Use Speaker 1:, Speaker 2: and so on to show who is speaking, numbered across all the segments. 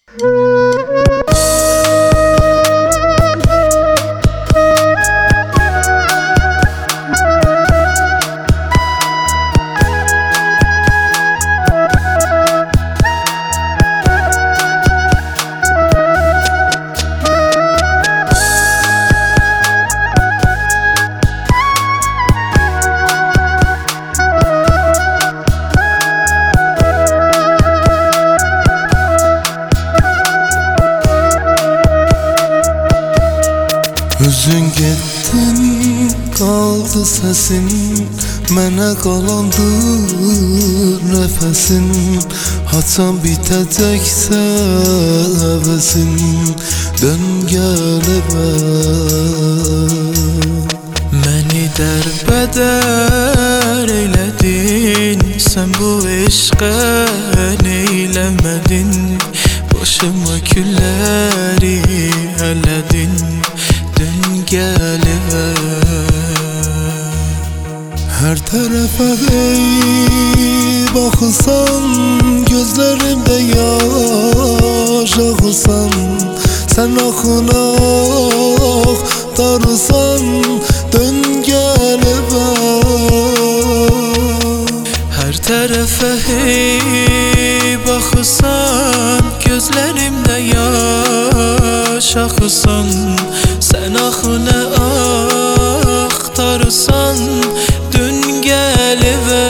Speaker 1: Özün getdin, qaldı səsin, mənə qalandır nəfəsin. Haçan bitəcəksə həvəsin, dön gəl evə. Məni dərbədər eylədin, sən bu eşqə neyləmədin. Başıma külləri ələdin, dön gəl evə. Hər tərəfə hey baxırsan, gözlərimdə yaş axırsan. Sən axına axtarırsan, dön gəl evə. Hər tərəfə hey baxırsan, gözlərimdə yaş axırsan. Sən axına axtarırsan, dön gəl evə.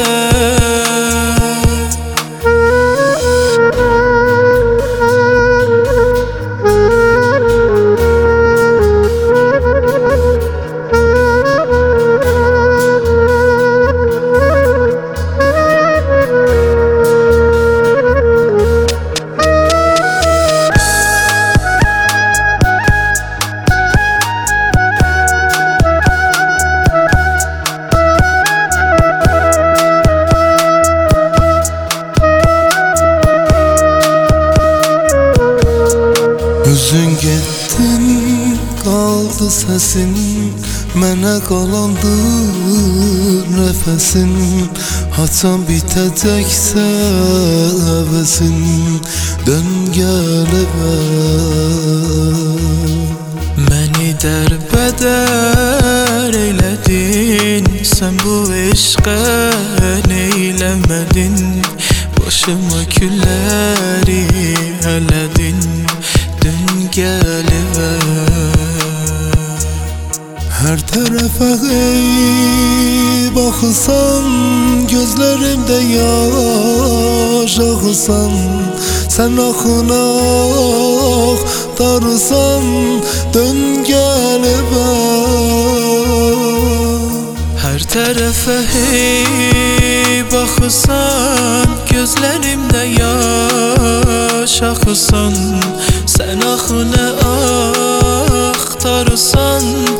Speaker 1: Özün getdin, qaldı səsin, mənə qalandır nəfəsin. Haçan bitəcəksə həvəsin, dön gəl evə. Məni dərbədər eylədin, sən bu eşqə neyləmədin. Başıma külləri ələdin, dön gəl evə. Hər tərəfə hey baxırsan, gözlərimdə yaş axırsan. Sən axına axtarırsan, dön gəl evə. Hər tərəfə hey baxırsan, gözlərimdə yaş axırsan. Sən axına axtarırsan,